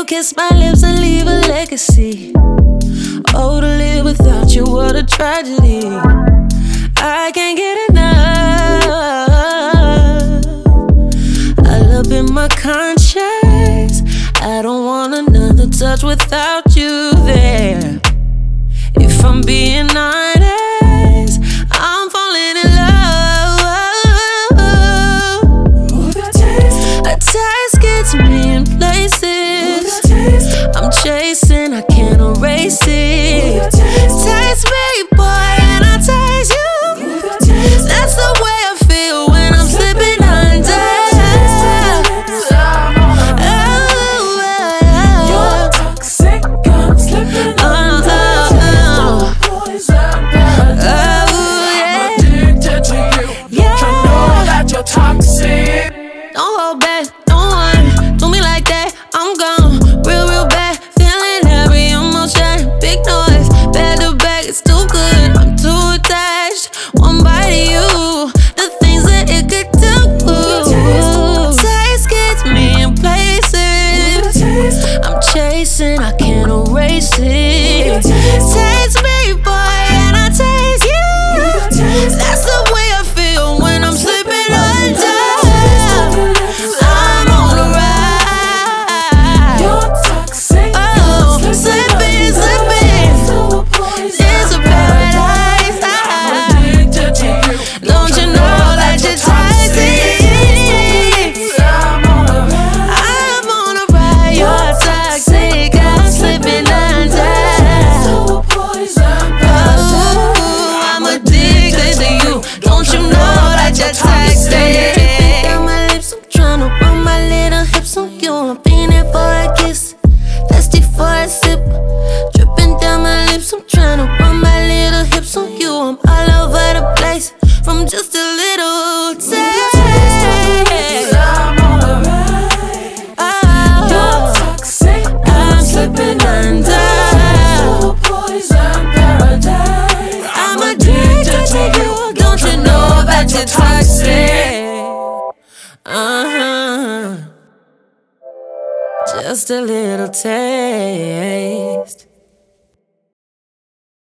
kiss my lips and leave a legacy. Oh, to live without you, what a tragedy. I can't get enough. I love in my conscience. I don't want another touch without you there. If I'm being honest, I'm falling in love. Ooh, a taste gets me in places. I'm chasing, I can't erase it. Taste me, boy, and I taste you. That's the way I feel when I'm slipping under. You're toxic, I'm slipping under. I'm addicted to you. You know that you're toxic. Don't hold back, don't worry, do me like that, I'm gone. Real bad, feeling every emotion. Big noise, back to back, it's too good. I'm too attached, one bite of you. The things that it could do. Taste gets me in places. I'm chasing, I can't erase it. Taste me, boy, and I taste you. That's the way I feel when I'm slipping under. I'm on a ride. You're toxic. Oh, slipping. It's a paradise. I'm addicted to you. Don't you know that you're toxic? I'm on a ride. I'm on a ride. You're toxic. I'm slipping under. So poison Oh, I'm addicted to you. Don't you know that you're toxic? Down my lips, I'm tryna run my little hips on you. I'm feeling for a kiss, thirsty for a sip. Dripping down my lips, I'm tryna run my little hips on you. I'm all over the place from just a little taste. I'm on a ride. You're Oh, toxic. I'm slipping under. So poison paradise. I'm addicted to you. Don't you know that you're toxic? Just a little taste.